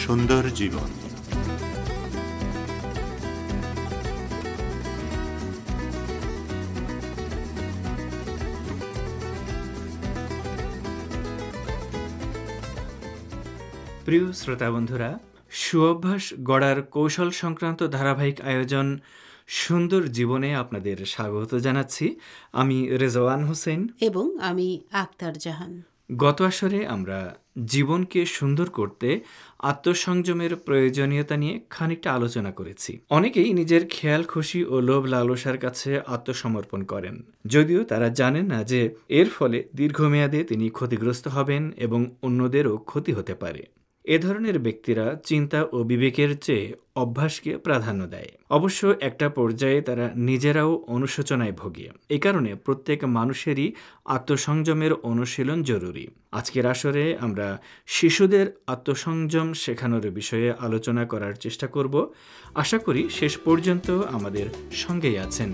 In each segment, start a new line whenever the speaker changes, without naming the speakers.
সুন্দর জীবন।
প্রিয় শ্রোতা বন্ধুরা, সুঅভ্যাস গড়ার কৌশল সংক্রান্ত ধারাবাহিক আয়োজন সুন্দর জীবনে আপনাদের স্বাগত জানাচ্ছি। আমি রেজওয়ান হোসেন
এবং আমি আক্তার জাহান।
গত আসরে আমরা জীবনকে সুন্দর করতে আত্মসংযমের প্রয়োজনীয়তা নিয়ে খানিকটা আলোচনা করেছি। অনেকেই নিজের খেয়াল খুশি ও লোভ লালসার কাছে আত্মসমর্পণ করেন, যদিও তারা জানেন না যে এর ফলে দীর্ঘমেয়াদে তিনি ক্ষতিগ্রস্ত হবেন এবং অন্যদেরও ক্ষতি হতে পারে। এ ধরনের ব্যক্তিরা চিন্তা ও বিবেকের চেয়ে অভ্যাসকে প্রাধান্য দেয়। অবশ্য একটা পর্যায়ে তারা নিজেরাও অনুশোচনায় ভোগে। এ কারণে প্রত্যেক মানুষেরই আত্মসংযমের অনুশীলন জরুরি। আজকের আসরে আমরা শিশুদের আত্মসংযম শেখানোর বিষয়ে আলোচনা করার চেষ্টা করব। আশা করি শেষ পর্যন্ত আমাদের সঙ্গেই আছেন।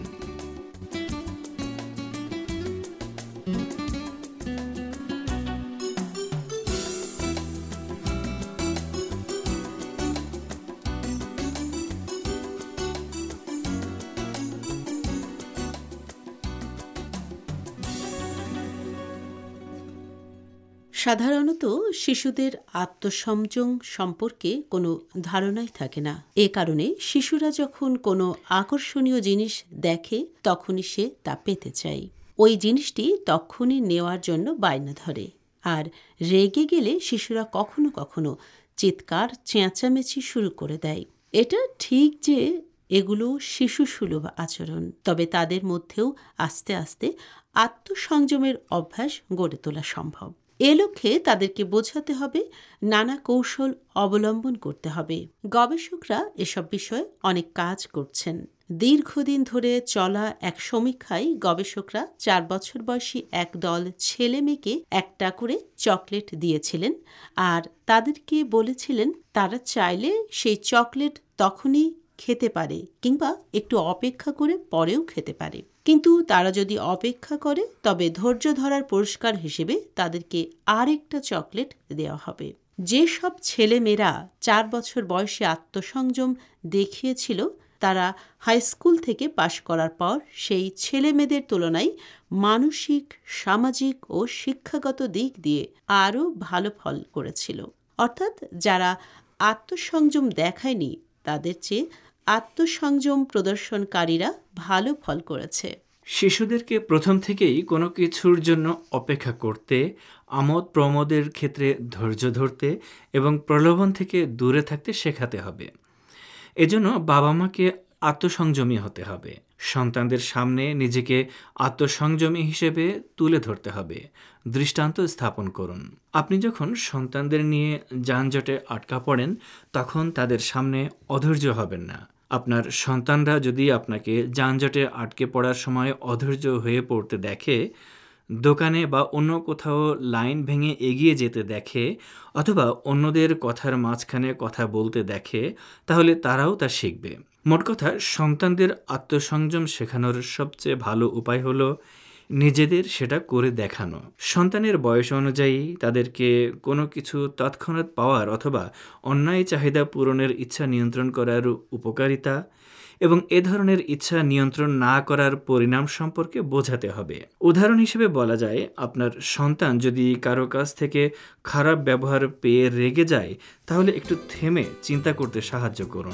সাধারণত শিশুদের আত্মসংযম সম্পর্কে কোনো ধারণাই থাকে না। এ কারণে শিশুরা যখন কোনো আকর্ষণীয় জিনিস দেখে তখনই সে তা পেতে চায়। ওই জিনিসটি তখনই নেওয়ার জন্য বায়না ধরে। আর রেগে গেলে শিশুরা কখনো কখনো চিৎকার চেঁচামেচি শুরু করে দেয়। এটা ঠিক যে এগুলো শিশুসুলভ আচরণ, তবে তাদের মধ্যেও আস্তে আস্তে আত্মসংযমের অভ্যাস গড়ে তোলা সম্ভব। এ লক্ষ্যে তাদেরকে বোঝাতে হবে, নানা কৌশল অবলম্বন করতে হবে। গবেষকরা এসব বিষয়ে অনেক কাজ করছেন। দীর্ঘদিন ধরে চলা এক সমীক্ষায় গবেষকরা 4 বছর বয়সী এক দল ছেলে মেয়েকে একটা করে চকলেট দিয়েছিলেন আর তাদেরকে বলেছিলেন তারা চাইলে সেই চকলেট তখনই খেতে পারে কিংবা একটু অপেক্ষা করে পরেও খেতে পারে। কিন্তু তারা যদি অপেক্ষা করে তবে ধৈর্য ধরার পুরস্কার হিসেবে তাদেরকে আরেকটা চকলেট দেওয়া হবে। যেসব ছেলেমেয়েরা 4 বছর বয়সে আত্মসংযম দেখিয়েছিল তারা হাইস্কুল থেকে পাশ করার পর সেই ছেলেমেয়েদের তুলনায় মানসিক, সামাজিক ও শিক্ষাগত দিক দিয়ে আরও ভালো ফল করেছিল। অর্থাৎ যারা আত্মসংযম দেখায়নি তাদের চেয়ে আত্মসংযম প্রদর্শনকারীরা ভালো ফল করেছে।
শিশুদেরকে প্রথম থেকেই কোনো কিছুর জন্য অপেক্ষা করতে, আমোদ প্রমোদের ক্ষেত্রে ধৈর্য ধরতে এবং প্রলোভন থেকে দূরে থাকতে শেখাতে হবে। এজন্য বাবা মাকে আত্মসংযমী হতে হবে। সন্তানদের সামনে নিজেকে আত্মসংযমী হিসেবে তুলে ধরতে হবে। দৃষ্টান্ত স্থাপন করুন। আপনি যখন সন্তানদের নিয়ে যানজটে আটকা পড়েন তখন তাদের সামনে অধৈর্য হবেন না। আপনার সন্তানরা যদি আপনাকে যানজটে আটকে পড়ার সময় অধৈর্য হয়ে পড়তে দেখে, দোকানে বা অন্য কোথাও লাইন ভেঙে এগিয়ে যেতে দেখে অথবা অন্যদের কথার মাঝখানে কথা বলতে দেখে, তাহলে তারাও তা শিখবে। মোট কথা, সন্তানদের আত্মসংযম শেখানোর সবচেয়ে ভালো উপায় হলো নিজেদের সেটা করে দেখানো। সন্তানের বয়স অনুযায়ী তাদেরকে কোনো কিছু তৎক্ষণাৎ পাওয়ার অথবা অন্যায় চাহিদা পূরণের ইচ্ছা নিয়ন্ত্রণ করার উপকারিতা এবং এ ধরনের ইচ্ছা নিয়ন্ত্রণ না করার পরিণাম সম্পর্কে বোঝাতে হবে। উদাহরণ হিসেবে বলা যায়, আপনার সন্তান যদি কারো কাছ থেকে খারাপ ব্যবহার পেয়ে রেগে যায় তাহলে একটু থেমে চিন্তা করতে সাহায্য করুন।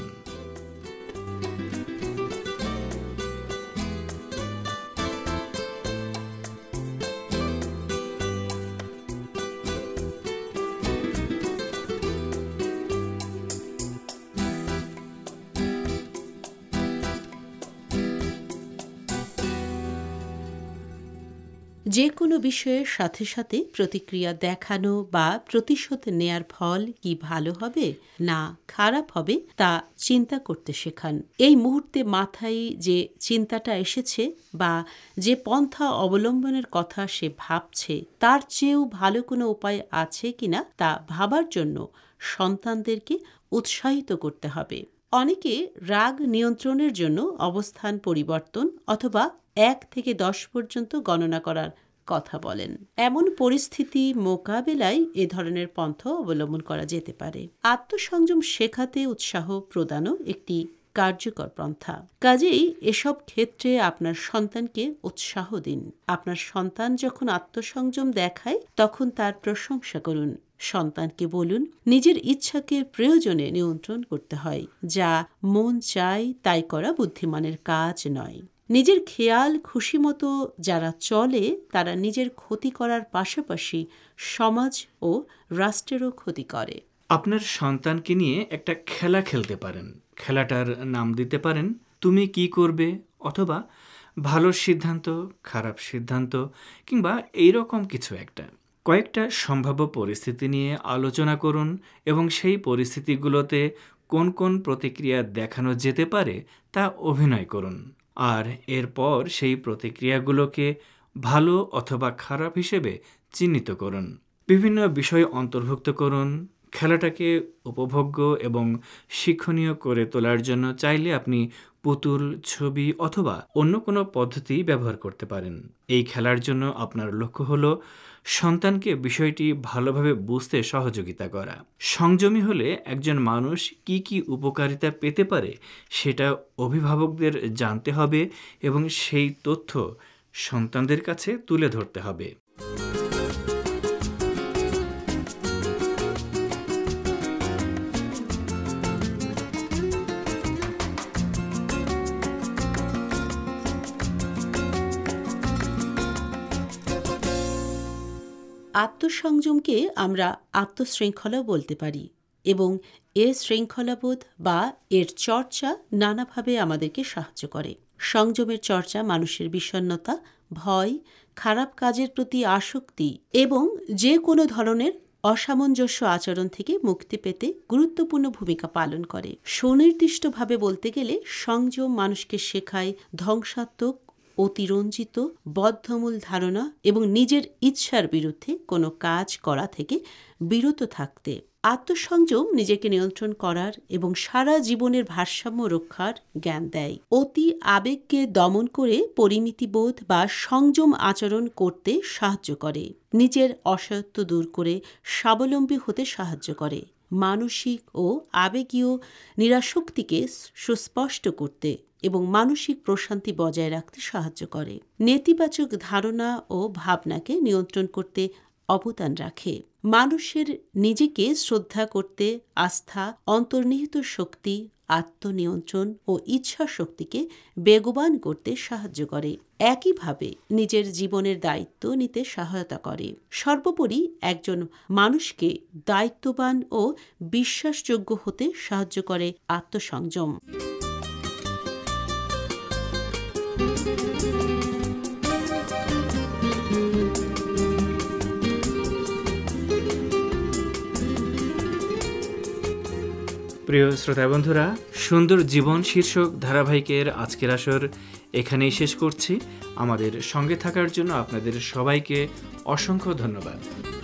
যে কোনো বিষয়ের সাথে সাথে প্রতিক্রিয়া দেখানো বা প্রতিশোধ নেয়ার ফল কি ভালো হবে না খারাপ হবে তা চিন্তা করতে শেখান। এই মুহূর্তে মাথায় যে চিন্তাটা এসেছে বা যে পন্থা অবলম্বনের কথা সে ভাবছে তার চেয়েও ভালো কোনো উপায় আছে কিনা তা ভাবার জন্য সন্তানদেরকে উৎসাহিত করতে হবে। অনেকে রাগ নিয়ন্ত্রণের জন্য অবস্থান পরিবর্তন অথবা 1 থেকে 10 পর্যন্ত গণনা করার কথা বলেন। এমন পরিস্থিতি মোকাবেলায় এ ধরনের পন্থা অবলম্বন করা যেতে পারে। আত্মসংযম শেখাতে উৎসাহ প্রদানও একটি কার্যকর পন্থা। কাজেই এসব ক্ষেত্রে আপনার সন্তানকে উৎসাহ দিন। আপনার সন্তান যখন আত্মসংযম দেখায় তখন তার প্রশংসা করুন। সন্তানকে বলুন, নিজের ইচ্ছাকে প্রয়োজনে নিয়ন্ত্রণ করতে হয়, যা মন চায় তাই করা বুদ্ধিমানের কাজ নয়। নিজের খেয়াল খুশি মতো যারা চলে তারা নিজের ক্ষতি করার পাশাপাশি সমাজ ও রাষ্ট্রেরও ক্ষতি করে।
আপনার সন্তানকে নিয়ে একটা খেলা খেলতে পারেন। খেলাটার নাম দিতে পারেন তুমি কি করবে, অথবা ভালো সিদ্ধান্ত, খারাপ সিদ্ধান্ত, কিংবা এইরকম কিছু একটা। কয়েকটা সম্ভাব্য পরিস্থিতি নিয়ে আলোচনা করুন এবং সেই পরিস্থিতিগুলোতে কোন কোন প্রতিক্রিয়া দেখানো যেতে পারে তা অভিনয় করুন। আর এরপর সেই প্রতিক্রিয়াগুলোকে ভালো অথবা খারাপ হিসেবে চিহ্নিত করুন। বিভিন্ন বিষয় অন্তর্ভুক্ত করুন। খেলাটাকে উপভোগ্য এবং শিক্ষণীয় করে তোলার জন্য চাইলে আপনি পুতুল, ছবি অথবা অন্য কোনো পদ্ধতি ব্যবহার করতে পারেন। এই খেলার জন্য আপনার লক্ষ্য হলো সন্তানকে বিষয়টি ভালোভাবে বুঝতে সহযোগিতা করা। সংযমী হলে একজন মানুষ কি কি উপকারিতা পেতে পারে সেটা অভিভাবকদের জানতে হবে এবং সেই তথ্য সন্তানদের কাছে তুলে ধরতে হবে।
আত্মসংযমকে আমরা আত্মশৃঙ্খলাও বলতে পারি এবং এর শৃঙ্খলাবোধ বা এর চর্চা নানাভাবে আমাদেরকে সাহায্য করে। সংযমের চর্চা মানুষের বিষণ্ণতা, ভয়, খারাপ কাজের প্রতি আসক্তি এবং যে কোনো ধরনের অসামঞ্জস্য আচরণ থেকে মুক্তি পেতে গুরুত্বপূর্ণ ভূমিকা পালন করে। সুনির্দিষ্টভাবে বলতে গেলে সংযম মানুষকে শেখায় ধ্বংসাত্মক, অতিরঞ্জিত, বদ্ধমূল ধারণা এবং নিজের ইচ্ছার বিরুদ্ধে কোনো কাজ করা থেকে বিরত থাকতে। আত্মসংযম নিজেকে নিয়ন্ত্রণ করার এবং সারা জীবনের ভারসাম্য রক্ষার জ্ঞান দেয়। অতি আবেগকে দমন করে পরিমিতিবোধ বা সংযম আচরণ করতে সাহায্য করে। নিজের অসহায়ত্ব দূর করে স্বাবলম্বী হতে সাহায্য করে। মানসিক ও আবেগীয় নিরাসক্তিকে সুস্পষ্ট করতে এবং মানসিক প্রশান্তি বজায় রাখতে সাহায্য করে। নেতিবাচক ধারণা ও ভাবনাকে নিয়ন্ত্রণ করতে অবদান রাখে। মানুষের নিজেকে শ্রদ্ধা করতে আস্থা, অন্তর্নিহিত শক্তি, আত্মনিয়ন্ত্রণ ও ইচ্ছা শক্তিকে বেগবান করতে সাহায্য করে। একইভাবে নিজের জীবনের দায়িত্ব নিতে সহায়তা করে। সর্বোপরি একজন মানুষকে দায়িত্ববান ও বিশ্বাসযোগ্য হতে সাহায্য করে আত্মসংযম।
প্রিয় শ্রোতা বন্ধুরা, সুন্দর জীবন শীর্ষক ধারাবাহিকের আজকের আসর এখানেই শেষ করছি। আমাদের সঙ্গে থাকার জন্য আপনাদের সবাইকে অসংখ্য ধন্যবাদ।